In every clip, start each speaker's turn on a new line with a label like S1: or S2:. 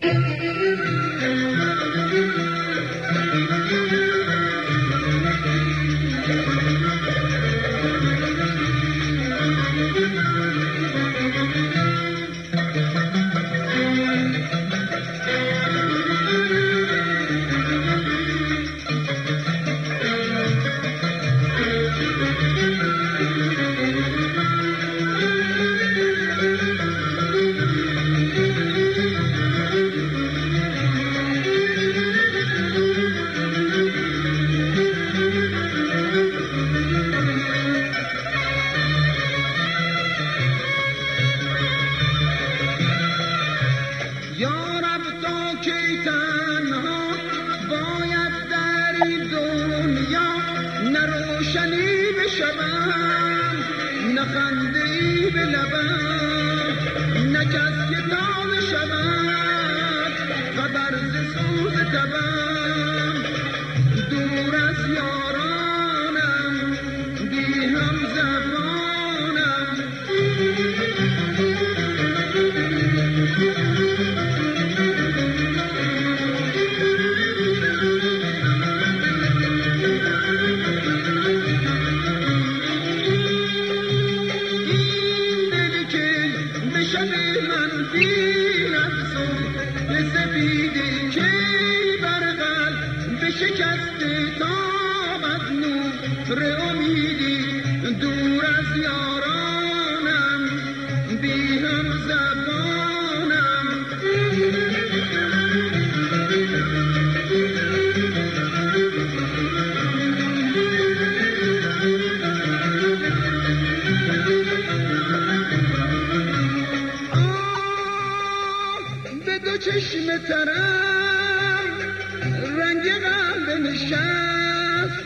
S1: چشم ترم رنگ قلب نشست،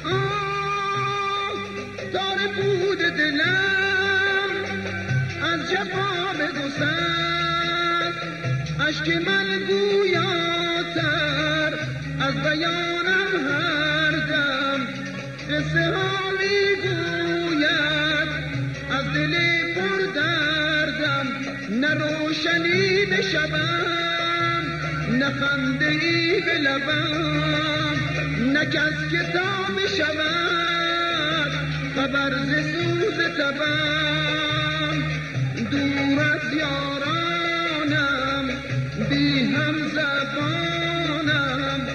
S1: تار بود دلم از جفا بگسست، اشک من گویاتر از بیانم هر دم، قصه ها میگوید از دل پر دردم، نه روشنی به شبم، نه خنده‌ای به لبم، نه کس که تا بشود خبر ز سوز تبم، دور از یارانم بی هم زبانم.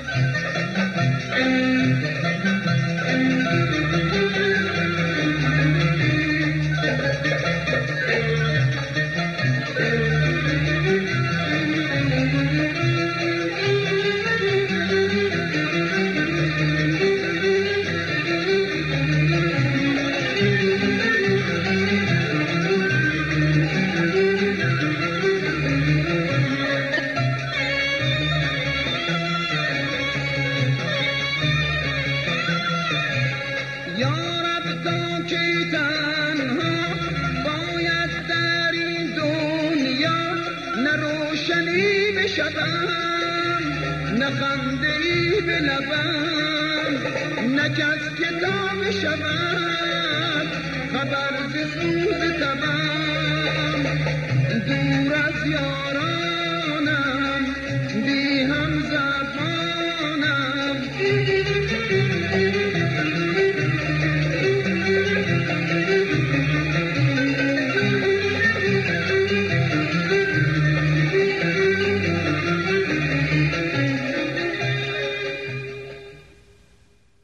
S1: نه خنده‌ای به لبم، نه کس که تا بشود خبر ز سوز تبم، دور از یاران